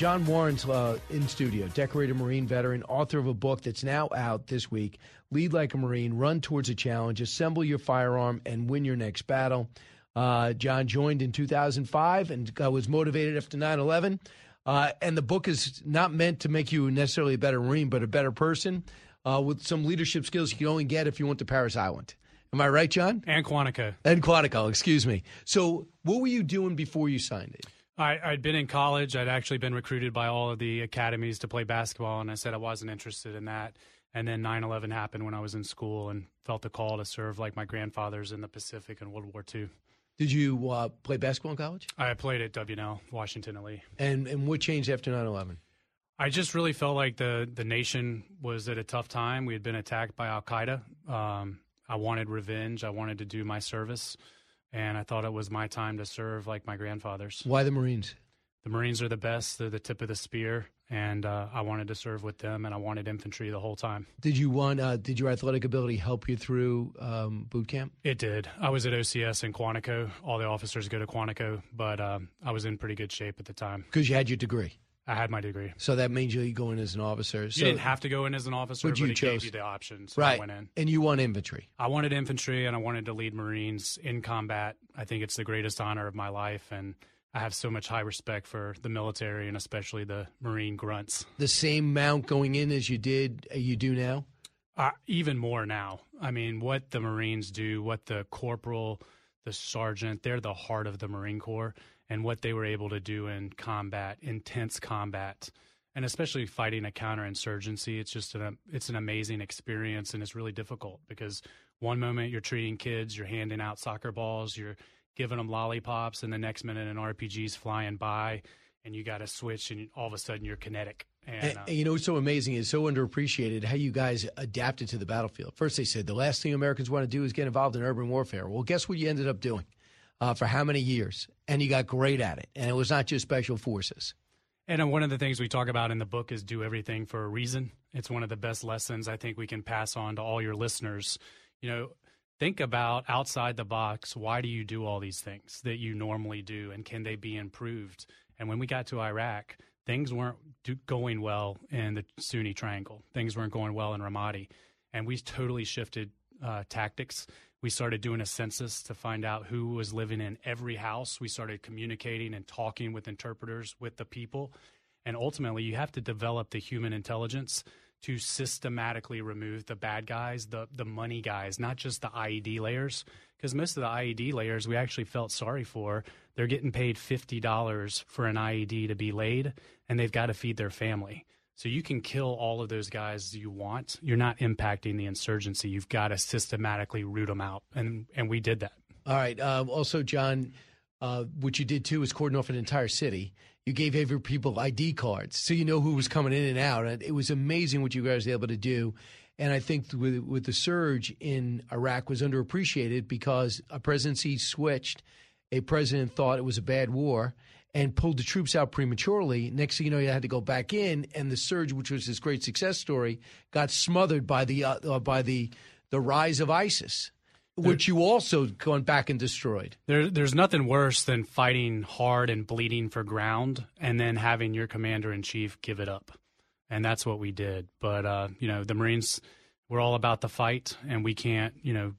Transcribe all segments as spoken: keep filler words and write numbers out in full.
John Warren's uh, in studio, decorated Marine veteran, author of a book that's now out this week, Lead Like a Marine, Run Towards a Challenge, Assemble Your Firearm, and Win Your Next Battle. Uh, John joined in two thousand five and uh, was motivated after nine eleven. Uh, and the book is not meant to make you necessarily a better Marine, but a better person uh, with some leadership skills you can only get if you went to Parris Island. Am I right, John? And Quantico. And Quantico, excuse me. So what were you doing before you signed it? I, I'd been in college. I'd actually been recruited by all of the academies to play basketball, and I said I wasn't interested in that. And then nine eleven happened when I was in school and felt the call to serve like my grandfathers in the Pacific in World War Two. Did you uh, play basketball in college? I played at W N L, Washington and Lee. And and what changed after nine eleven? I just really felt like the, the nation was at a tough time. We had been attacked by Al-Qaeda. Um, I wanted revenge. I wanted to do my service. And I thought it was my time to serve like my grandfathers. Why the Marines? The Marines are the best. They're the tip of the spear. And uh, I wanted to serve with them, and I wanted infantry the whole time. Did you want? Uh, did your athletic ability help you through um, boot camp? It did. I was at O C S in Quantico. All the officers go to Quantico, but um, I was in pretty good shape at the time. Because you had your degree. I had my degree. So that means you go in as an officer. You So, didn't have to go in as an officer, but but, you it chose. gave you the option, so right. I went in. And you want infantry. I wanted infantry, and I wanted to lead Marines in combat. I think it's the greatest honor of my life, and I have so much high respect for the military and especially the Marine grunts. The same amount going in as you did, uh, you do now? Uh, even more now. I mean, what the Marines do, what the corporal, the sergeant, they're the heart of the Marine Corps, and what they were able to do in combat, intense combat, and especially fighting a counterinsurgency. It's just an, it's an amazing experience, and it's really difficult because one moment you're treating kids, you're handing out soccer balls, you're giving them lollipops, and the next minute an R P G's flying by, and you got to switch, and all of a sudden you're kinetic. And, And, uh, and you know what's so amazing is so underappreciated how you guys adapted to the battlefield. First, they said the last thing Americans want to do is get involved in urban warfare. Well, guess what you ended up doing uh, for how many years? And you got great at it. And it was not just special forces. And uh, one of the things we talk about in the book is do everything for a reason. It's one of the best lessons I think we can pass on to all your listeners. You know, think about outside the box. Why do you do all these things that you normally do, and can they be improved? And when we got to Iraq, things weren't do- going well in the Sunni Triangle. Things weren't going well in Ramadi. And we totally shifted uh, tactics. We started doing a census to find out who was living in every house. We started communicating and talking with interpreters with the people. And ultimately, you have to develop the human intelligence to systematically remove the bad guys, the the money guys, not just the I E D layers. Because most of the I E D layers we actually felt sorry for. They're getting paid fifty dollars for an I E D to be laid, and they've got to feed their family. So you can kill all of those guys you want. You're not impacting the insurgency. You've got to systematically root them out, and and we did that. All right. Uh, also, John, uh, what you did, too, is cordon off an entire city. You gave every people I D cards, so you know who was coming in and out. And it was amazing what you guys were able to do. And I think with, with the surge in Iraq was underappreciated because a presidency switched. A president thought it was a bad war and pulled the troops out prematurely. Next thing you know, you had to go back in, and the surge, which was this great success story, got smothered by the uh, by the the rise of ISIS, which you also gone back and destroyed. There, there's nothing worse than fighting hard and bleeding for ground and then having your commander-in-chief give it up. And that's what we did. But, uh, you know, the Marines, we're all about the fight, and we can't, you know,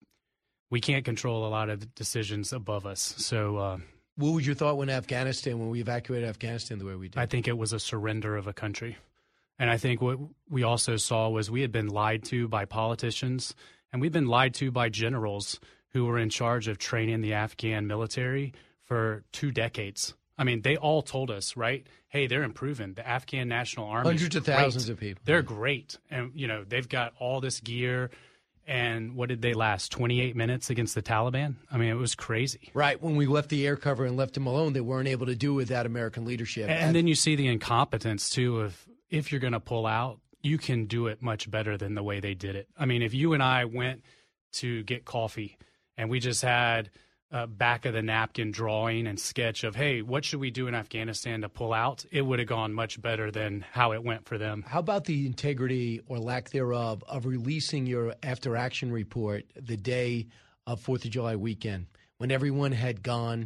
we can't control a lot of the decisions above us. So uh, what was your thought when Afghanistan, when we evacuated Afghanistan the way we did? I think it was a surrender of a country. And I think what we also saw was we had been lied to by politicians, and we've been lied to by generals who were in charge of training the Afghan military for two decades. I mean, they all told us, right, hey, they're improving. The Afghan National Army Hundreds of thousands of people. They're great. And, you know, they've got all this gear. And what did they last, twenty-eight minutes against the Taliban? I mean, it was crazy. Right. When we left the air cover and left them alone, they weren't able to do without American leadership. And, and then you see the incompetence, too, of if you're going to pull out, you can do it much better than the way they did it. I mean, if you and I went to get coffee and we just had a back of the napkin drawing and sketch of, hey, what should we do in Afghanistan to pull out, it would have gone much better than how it went for them. How about the integrity or lack thereof of releasing your after-action report the day of fourth of July weekend when everyone had gone,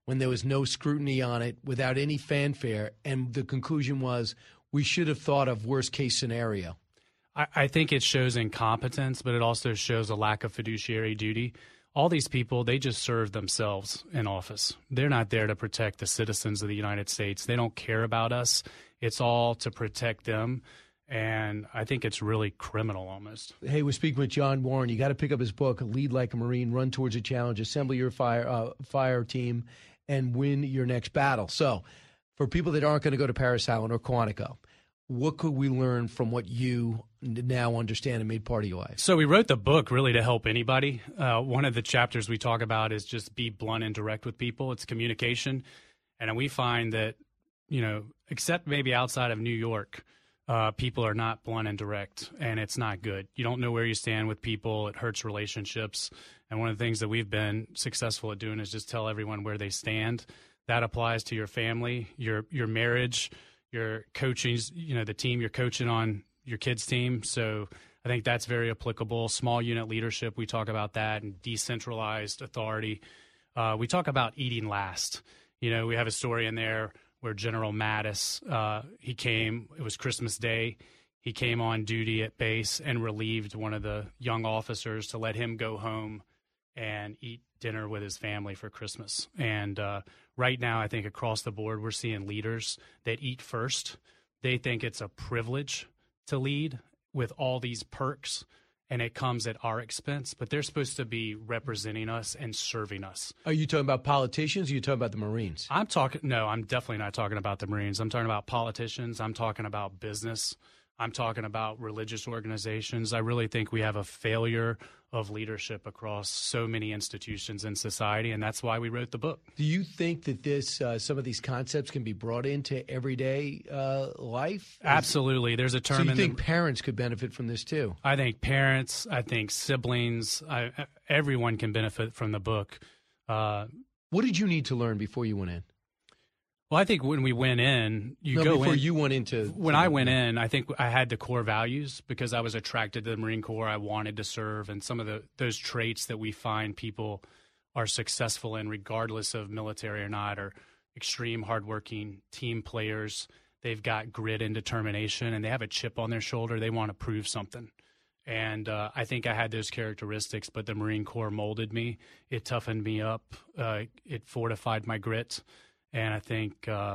when there was no scrutiny on it, without any fanfare, and the conclusion was we should have thought of worst case scenario? I, I think it shows incompetence, but it also shows a lack of fiduciary duty. All these people, they just serve themselves in office. They're not there to protect the citizens of the United States. They don't care about us. It's all to protect them. And I think it's really criminal almost. Hey, we're speaking with John Warren. You got to pick up his book, Lead Like a Marine, Run Towards a Challenge, Assemble Your Fire, uh, fire Team, and Win Your Next Battle. So for people that aren't going to go to Parris Island or Quantico, what could we learn from what you now understand and made part of your life? So we wrote the book really to help anybody. Uh, one of the chapters we talk about is just be blunt and direct with people. It's communication. And we find that, you know, except maybe outside of New York, uh, people are not blunt and direct, and it's not good. You don't know where you stand with people. It hurts relationships. And one of the things that we've been successful at doing is just tell everyone where they stand. That applies to your family, your your marriage, your coaching, you know, the team you're coaching on, your kids' team. So I think that's very applicable. Small unit leadership, we talk about that, and decentralized authority. Uh, we talk about eating last. You know, we have a story in there where General Mattis, uh, he came, it was Christmas Day, he came on duty at base and relieved one of the young officers to let him go home and eat dinner with his family for Christmas. And uh, right now, I think across the board, we're seeing leaders that eat first. They think it's a privilege to lead with all these perks, and it comes at our expense, but they're supposed to be representing us and serving us. Are you talking about politicians or are you talking about the Marines? I'm talking, no, I'm definitely not talking about the Marines. I'm talking about politicians. I'm talking about business. I'm talking about religious organizations. I really think we have a failure of leadership across so many institutions in society, and that's why we wrote the book. Do you think that this, uh, some of these concepts can be brought into everyday uh, life? Absolutely. There's a term. So you in think the, parents could benefit from this too? I think parents, I think siblings, I, everyone can benefit from the book. Uh, what did you need to learn before you went in? Well, I think when we went in, you no, go before in. you went into. When I went in, I think I had the core values because I was attracted to the Marine Corps. I wanted to serve, and some of the those traits that we find people are successful in, regardless of military or not, are extreme hardworking team players. They've got grit and determination, and they have a chip on their shoulder. They want to prove something. And uh, I think I had those characteristics, but the Marine Corps molded me. It toughened me up. Uh, it fortified my grit. And I think uh,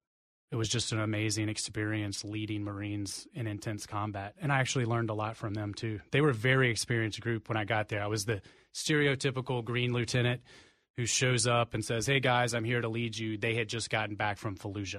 it was just an amazing experience leading Marines in intense combat. And I actually learned a lot from them, too. They were a very experienced group when I got there. I was the stereotypical green lieutenant who shows up and says, hey, guys, I'm here to lead you. They had just gotten back from Fallujah.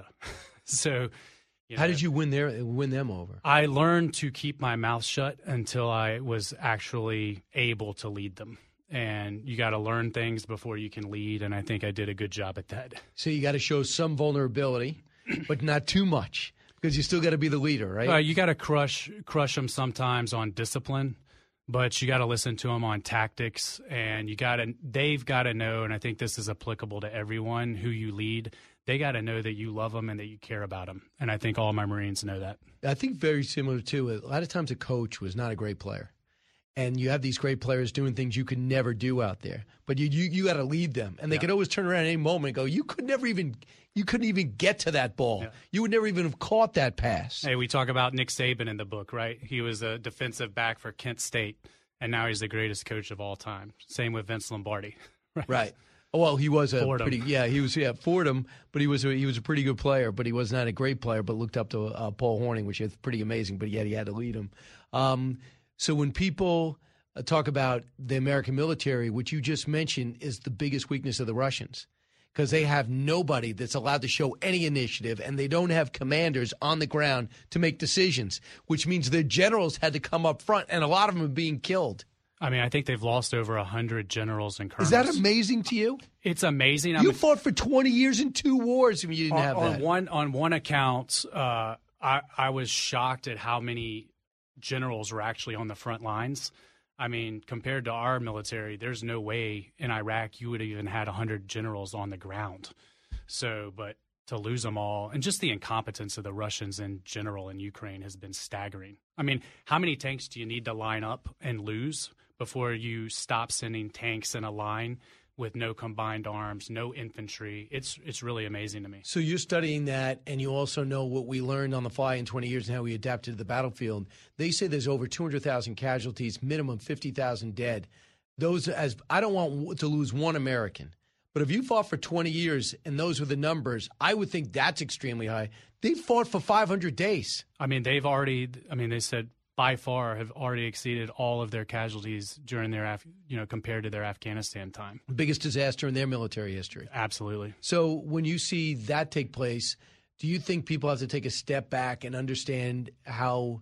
so, you know, how did you win their, win them over? I learned to keep my mouth shut until I was actually able to lead them. And you got to learn things before you can lead, and I think I did a good job at that. So you got to show some vulnerability, but not too much, because you still got to be the leader, right? Uh, you got to crush crush them sometimes on discipline, but you got to listen to them on tactics, and you got to they've got to know, and I think this is applicable to everyone who you lead. They got to know that you love them and that you care about them, and I think all my Marines know that. I think very similar too. A lot of times a coach was not a great player. And you have these great players doing things you could never do out there, but you you, you got to lead them, and they yeah. could always turn around at any moment and go, "You could never even, you couldn't even get to that ball. Yeah. You would never even have caught that pass." Hey, we talk about Nick Saban in the book, right? He was a defensive back for Kent State, and now he's the greatest coach of all time. Same with Vince Lombardi, right? Right. Well, he was a Fordham. pretty yeah he was yeah Fordham, but he was a, he was a pretty good player, but he was not a great player. But looked up to uh, Paul Hornung, which is pretty amazing. But yet he had to lead him. Um, so when people talk about the American military, which you just mentioned is the biggest weakness of the Russians, because they have nobody that's allowed to show any initiative, and they don't have commanders on the ground to make decisions, which means their generals had to come up front, and a lot of them are being killed. I mean, I think they've lost over one hundred generals and colonels. Is that amazing to you? It's amazing. You I mean, fought for twenty years in two wars, and you didn't on, have on that. One, on one account, uh, I, I was shocked at how many generals were actually on the front lines. I mean, compared to our military, there's no way in Iraq you would have even had one hundred generals on the ground. So, but to lose them all, and just the incompetence of the Russians in general in Ukraine has been staggering. I mean, how many tanks do you need to line up and lose before you stop sending tanks in a line with no combined arms, no infantry. It's it's really amazing to me. So you're studying that, and you also know what we learned on the fly in twenty years and how we adapted to the battlefield. They say there's over two hundred thousand casualties, minimum fifty thousand dead. Those, as I don't want to lose one American, but if you fought for twenty years and those were the numbers, I would think that's extremely high. They fought for five hundred days. I mean, they've already, I mean, they said by far have already exceeded all of their casualties during their, Af- you know, compared to their Afghanistan time. Biggest disaster in their military history. Absolutely. So when you see that take place, do you think people have to take a step back and understand how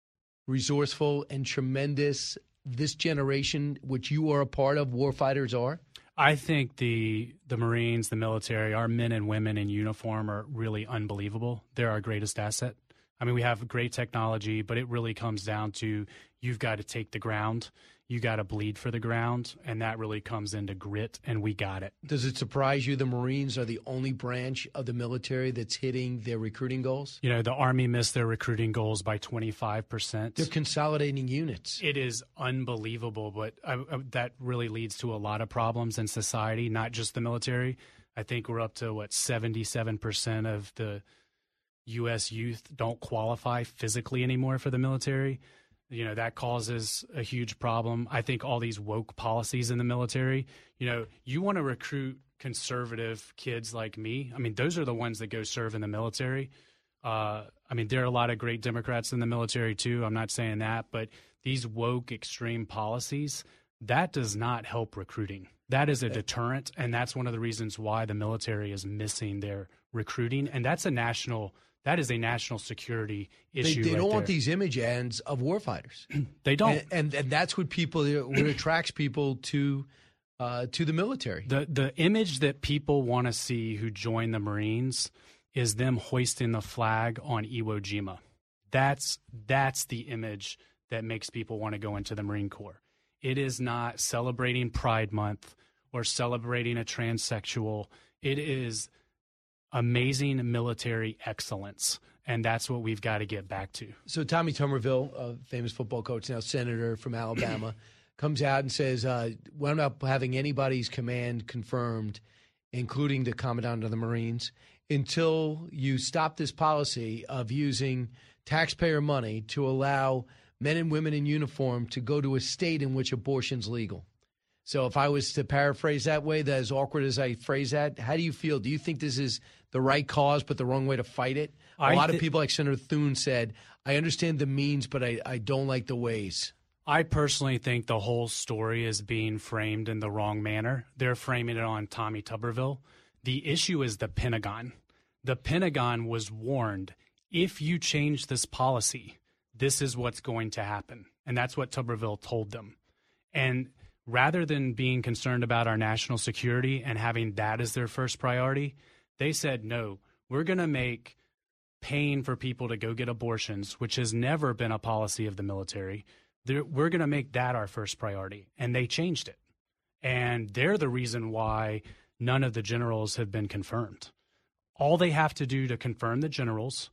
resourceful and tremendous this generation, which you are a part of, warfighters are? I think the the Marines, the military, our men and women in uniform are really unbelievable. They're our greatest asset. I mean, we have great technology, but it really comes down to you've got to take the ground. You got to bleed for the ground, and that really comes into grit, and we got it. Does it surprise you the Marines are the only branch of the military that's hitting their recruiting goals? You know, the Army missed their recruiting goals by twenty-five percent. They're consolidating units. It is unbelievable, but I, I, that really leads to a lot of problems in society, not just the military. I think we're up to, what, seventy-seven percent of the U S youth don't qualify physically anymore for the military. You know, that causes a huge problem. I think all these woke policies in the military, you know, you want to recruit conservative kids like me. I mean, those are the ones that go serve in the military. Uh, I mean, there are a lot of great Democrats in the military too. I'm not saying that, but these woke extreme policies, that does not help recruiting. That is a deterrent, and that's one of the reasons why the military is missing their recruiting. And that's a national That is a national security issue. They, they right don't there. want these image ads of warfighters. They don't, and, and and that's what people what attracts people to uh, to the military. The the image that people want to see who join the Marines is them hoisting the flag on Iwo Jima. That's that's the image that makes people want to go into the Marine Corps. It is not celebrating Pride Month or celebrating a transsexual. It is amazing military excellence, and that's what we've got to get back to. So Tommy Tuberville, a famous football coach, now senator from Alabama, comes out and says, uh, we're not having anybody's command confirmed, including the commandant of the Marines, until you stop this policy of using taxpayer money to allow men and women in uniform to go to a state in which abortion's legal. So if I was to paraphrase that way, that as awkward as I phrase that, how do you feel? Do you think this is the right cause but the wrong way to fight it? A I lot th- of people like Senator Thune said, I understand the means, but I, I don't like the ways. I personally think the whole story is being framed in the wrong manner. They're framing it on Tommy Tuberville. The issue is the Pentagon. The Pentagon was warned, if you change this policy, this is what's going to happen. And that's what Tuberville told them. And rather than being concerned about our national security and having that as their first priority, they said, no, we're going to make paying for people to go get abortions, which has never been a policy of the military, we're going to make that our first priority. And they changed it. And they're the reason why none of the generals have been confirmed. All they have to do to confirm the generals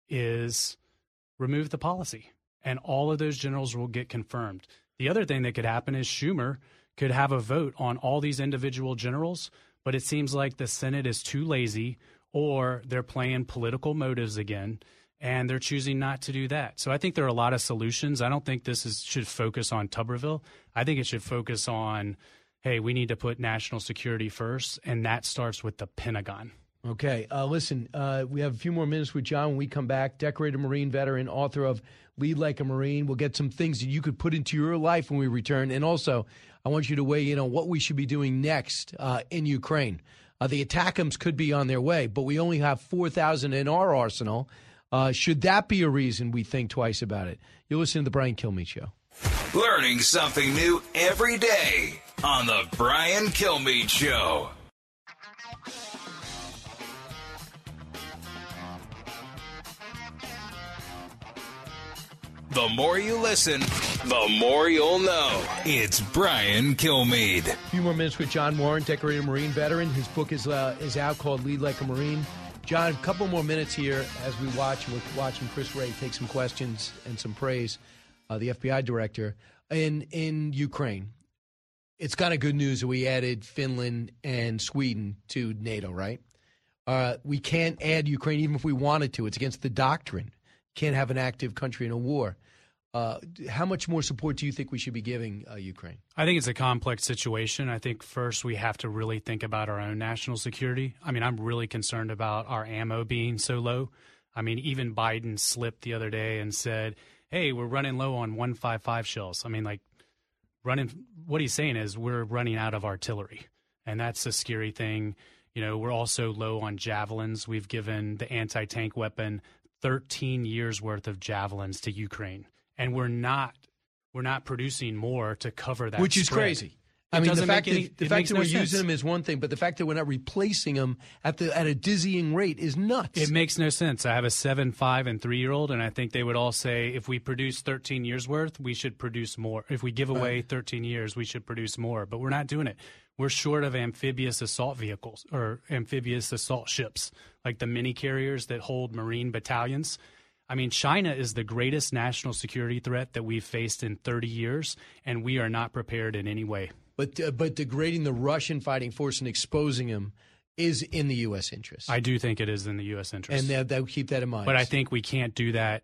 is remove the policy, and all of those generals will get confirmed. The other thing that could happen is Schumer could have a vote on all these individual generals, but it seems like the Senate is too lazy, or they're playing political motives again, and they're choosing not to do that. So I think there are a lot of solutions. I don't think this is, should focus on Tuberville. I think it should focus on, hey, we need to put national security first, and that starts with the Pentagon. Okay. Uh, listen, uh, we have a few more minutes with John when we come back. Decorated Marine veteran, author of Lead Like a Marine. We'll get some things that you could put into your life when we return. And also, I want you to weigh in on what we should be doing next uh, in Ukraine. Uh, the ATACMS could be on their way, but we only have four thousand in our arsenal. Uh, should that be a reason we think twice about it? You're listening to The Brian Kilmeade Show. Learning something new every day on The Brian Kilmeade Show. The more you listen, the more you'll know. It's Brian Kilmeade. A few more minutes with John Warren, decorated Marine veteran. His book is uh, is out called Lead Like a Marine. John, a couple more minutes here as we watch. We're watching Chris Wray take some questions and some praise, uh, the F B I director, in, in Ukraine. it's kind of good news that we added Finland and Sweden to NATO, right? Uh, we can't add Ukraine even if we wanted to. It's against the doctrine. Can't have an active country in a war. Uh, how much more support do you think we should be giving uh, Ukraine? I think it's a complex situation. I think first we have to really think about our own national security. I mean, I'm really concerned about our ammo being so low. I mean, even Biden slipped the other day and said, hey, we're running low on one fifty-five shells. I mean, like, running. What he's saying is we're running out of artillery, and that's a scary thing. You know, we're also low on javelins. We've given the anti-tank weapon thirteen years worth of javelins to Ukraine. And we're not we're not producing more to cover that, which is spread. crazy. I It mean, the doesn't fact make any- that the it fact makes that no we're sense. using them is one thing, but the fact that we're not replacing them at the at a dizzying rate is nuts. It makes no sense. I have a seven, five, and three-year-old, and I think they would all say if we produce thirteen years worth, we should produce more. If we give away thirteen years, we should produce more. But we're not doing it. We're short of amphibious assault vehicles or amphibious assault ships, like the mini carriers that hold Marine battalions. I mean, China is the greatest national security threat that we've faced in thirty years, and we are not prepared in any way. But uh, but degrading the Russian fighting force and exposing them is in the U S interest. I do think it is in the U S interest. And they'll, they'll keep that in mind. But I think we can't do that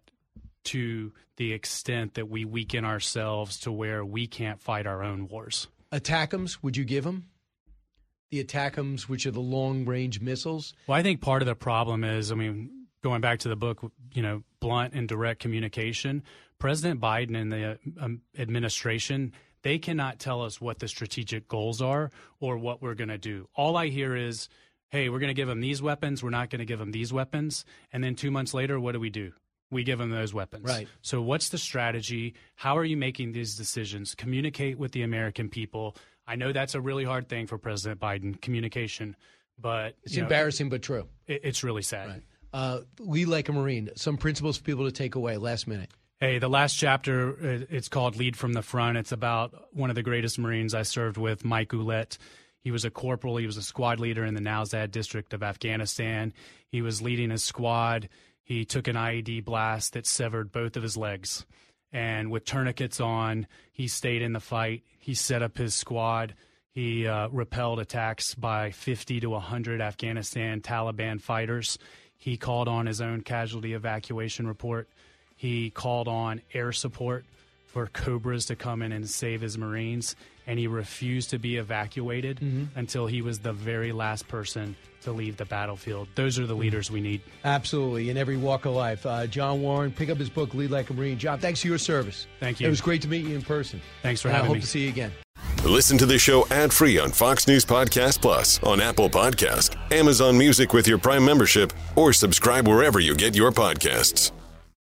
to the extent that we weaken ourselves to where we can't fight our own wars. ATACMS, would you give them? The ATACMS, which are the long-range missiles? Well, I think part of the problem is, I mean, going back to the book, you know, blunt and direct communication, President Biden and the um, administration, they cannot tell us what the strategic goals are or what we're going to do. All I hear is, hey, we're going to give them these weapons. We're not going to give them these weapons. And then two months later, what do we do? We give them those weapons. Right. So what's the strategy? How are you making these decisions? Communicate with the American people. I know that's a really hard thing for President Biden, communication, but It's you know, embarrassing but true. it, it's really sad. Right. Uh, Lead Like a Marine, some principles for people to take away last minute. Hey, the last chapter, uh, it's called Lead from the Front. It's about one of the greatest Marines I served with, Mike Ouellette. He was a corporal. He was a squad leader in the Nowzad district of Afghanistan. He was leading his squad. He took an I E D blast that severed both of his legs. And with tourniquets on, he stayed in the fight. He set up his squad. He uh, repelled attacks by fifty to one hundred Afghanistan Taliban fighters. He called on his own casualty evacuation report. He called on air support for Cobras to come in and save his Marines, and he refused to be evacuated mm-hmm. until he was the very last person to leave the battlefield. Those are the leaders we need. Absolutely, in every walk of life. Uh, John Warren, pick up his book, Lead Like a Marine. John, thanks for your service. Thank you. It was great to meet you in person. Thanks for and having I hope me. to see you again. Listen to the show ad-free on Fox News Podcast Plus, on Apple Podcast, Amazon Music with your Prime membership, or subscribe wherever you get your podcasts.